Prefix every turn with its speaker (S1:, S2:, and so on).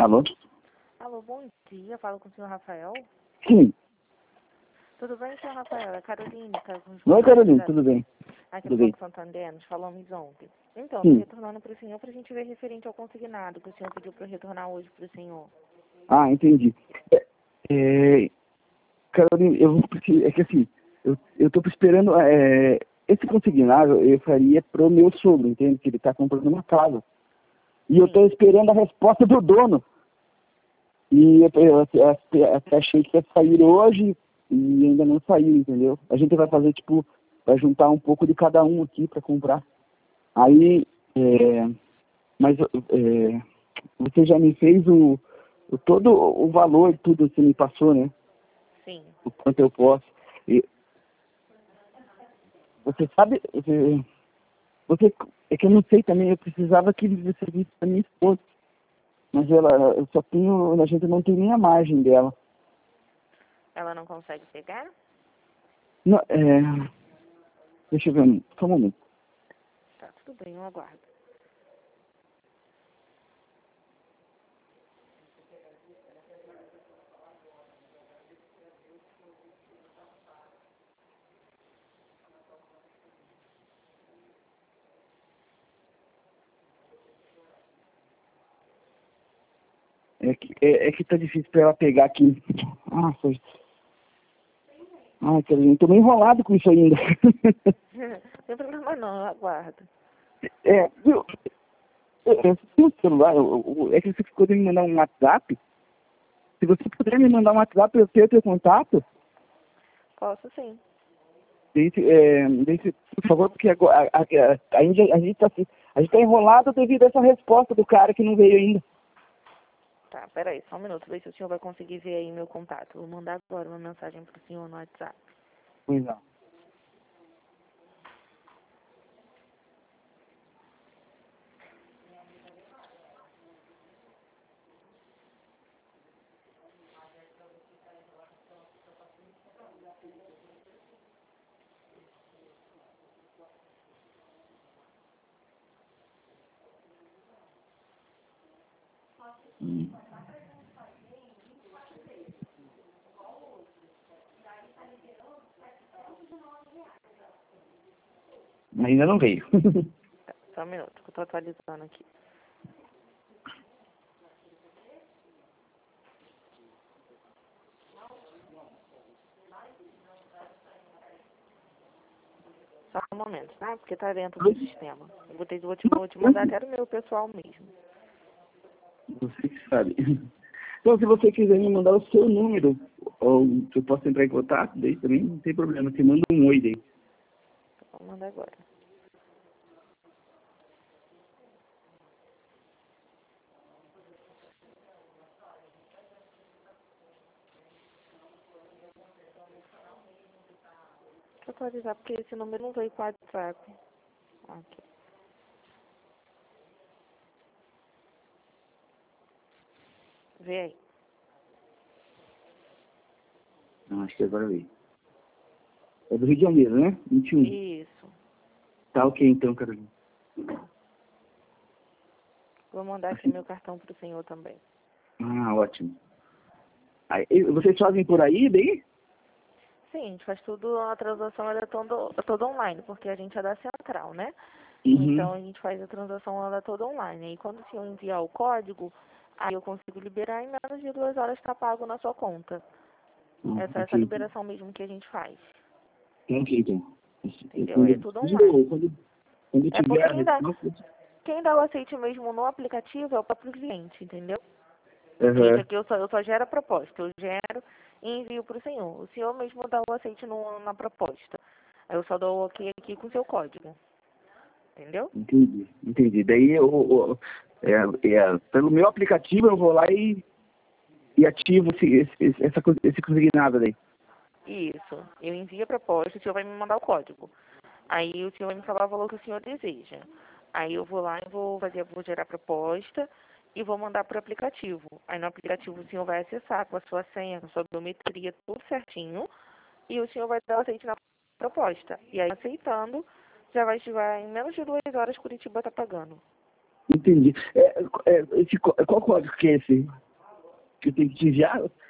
S1: Alô?
S2: Alô, bom dia. Falo com o senhor Rafael.
S1: Sim.
S2: Tudo bem, senhor Rafael? É Caroline, tá com os
S1: Oi, Carolina,
S2: da...
S1: tudo bem?
S2: Aqui
S1: Tudo
S2: do
S1: bem?
S2: Banco Santander, nos falamos ontem. Então, tô
S1: Sim.
S2: retornando para o senhor para a gente ver referente ao consignado que o senhor pediu para eu retornar hoje para o senhor.
S1: Ah, entendi. Carolina, eu vou precisar, é que assim, eu tô esperando, esse consignado eu faria pro meu sogro, entende? Que ele tá comprando uma casa. E eu tô esperando a resposta do dono. E eu até achei que ia sair hoje e ainda não saiu, entendeu? A gente vai fazer, tipo, vai juntar um pouco de cada um aqui para comprar. Aí, mas você já me fez todo o valor, tudo você me passou, né?
S2: Sim.
S1: O quanto eu posso. E você sabe, você, é que eu não sei também, eu precisava que você visse a minha esposa. Mas eu só tenho, a gente não tem nem a margem dela.
S2: Ela não consegue pegar?
S1: Não, deixa eu ver, só um momento.
S2: Tá, tudo bem, eu aguardo.
S1: É que tá difícil pra ela pegar aqui. Ah, foi. Ai, Carolina, tô meio enrolado com isso ainda.
S2: Não tem problema não, eu aguardo.
S1: Viu? Seu celular, é que você ficou de me mandar um WhatsApp. Se você puder me mandar um WhatsApp, eu tenho teu contato.
S2: Posso sim.
S1: Por favor, porque agora, a gente tá enrolado devido a essa resposta do cara que não veio ainda.
S2: Tá, peraí, só um minuto, ver se o senhor vai conseguir ver aí meu contato. Vou mandar agora uma mensagem pro senhor no WhatsApp.
S1: Pois não. Ainda não veio.
S2: Tá, só um minuto, que eu tô atualizando aqui. Só um momento, tá? Porque tá dentro do sistema. Vou te mandar até do meu pessoal mesmo.
S1: Você que sabe. Então, se você quiser me mandar o seu número, ou se eu posso entrar em contato, daí também não tem problema. Você manda um oi daí.
S2: Vou mandar agora. Deixa eu atualizar, porque esse número não veio com o WhatsApp. Aqui. Vê aí.
S1: Não, acho que agora veio. É do Rio de Janeiro, né? 21.
S2: Isso.
S1: Tá ok então, Carolina.
S2: Vou mandar aqui
S1: Assim.
S2: meu cartão pro senhor também.
S1: Ah, ótimo. Aí, vocês fazem por aí, daí?
S2: Sim, a gente faz tudo, a transação ela é toda online, porque a gente é da central, né?
S1: Uhum.
S2: Então a gente faz a transação ela é toda online. E quando o senhor enviar o código, aí eu consigo liberar em menos de 2 horas tá pago na sua conta. É só essa
S1: Ok.
S2: liberação mesmo que a gente faz.
S1: Tá ok, então.
S2: Entendeu? É tudo online.
S1: Quando
S2: É
S1: tiver
S2: porque
S1: a resposta...
S2: quem dá o aceite mesmo no aplicativo é o próprio cliente, entendeu? Cliente
S1: Aham.
S2: aqui eu só gero a proposta. Eu gero e envio para o senhor. O senhor mesmo dá o aceite na proposta. Aí eu só dou o ok aqui com o seu código. Entendeu?
S1: Entendi. Daí pelo meu aplicativo eu vou lá e ativo esse consignado daí.
S2: Isso. Eu envio a proposta, o senhor vai me mandar o código. Aí o senhor vai me falar o valor que o senhor deseja. Aí eu vou lá e vou gerar a proposta e vou mandar para o aplicativo. Aí no aplicativo o senhor vai acessar com a sua senha, com a sua biometria, tudo certinho. E o senhor vai dar o aceite na proposta. E aí aceitando, já vai estiver em menos de 2 horas Curitiba tá pagando.
S1: Entendi. Qual código que é esse? Que eu tenho que te enviar?